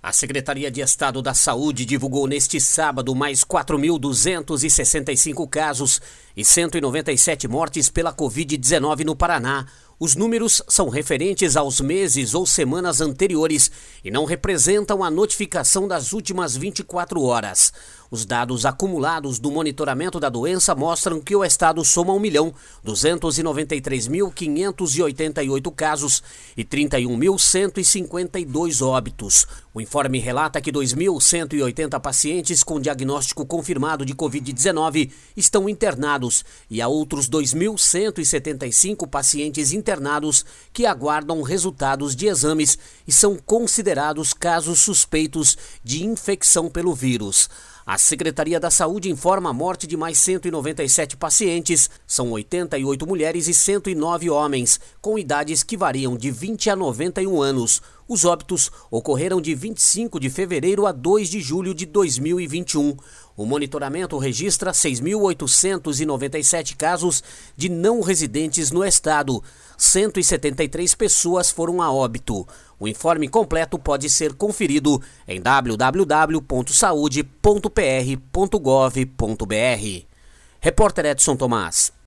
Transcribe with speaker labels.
Speaker 1: A Secretaria de Estado da Saúde divulgou neste sábado mais 4.265 casos e 197 mortes pela Covid-19 no Paraná. Os números são referentes aos meses ou semanas anteriores e não representam a notificação das últimas 24 horas. Os dados acumulados do monitoramento da doença mostram que o estado soma 1.293.588 casos e 31.152 óbitos. O informe relata que 2.180 pacientes com diagnóstico confirmado de Covid-19 estão internados e há outros 2.175 pacientes internados que aguardam resultados de exames e são considerados casos suspeitos de infecção pelo vírus. A Secretaria da Saúde informa a morte de mais 197 pacientes, são 88 mulheres e 109 homens, com idades que variam de 20 a 91 anos. Os óbitos ocorreram de 25 de fevereiro a 2 de julho de 2021. O monitoramento registra 6.897 casos de não residentes no estado. 173 pessoas foram a óbito. O informe completo pode ser conferido em www.saude.pr.gov.br. Repórter Edson Tomás.